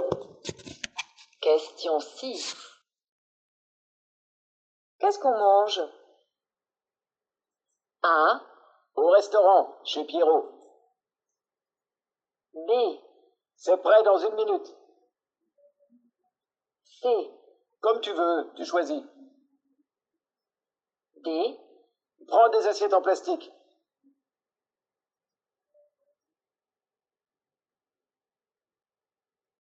Question 6. Qu'est-ce qu'on mange? A. Au restaurant, chez Pierrot. B. C'est prêt dans 1 minute. C. Comme tu veux, tu choisis. D. Prends des assiettes en plastique.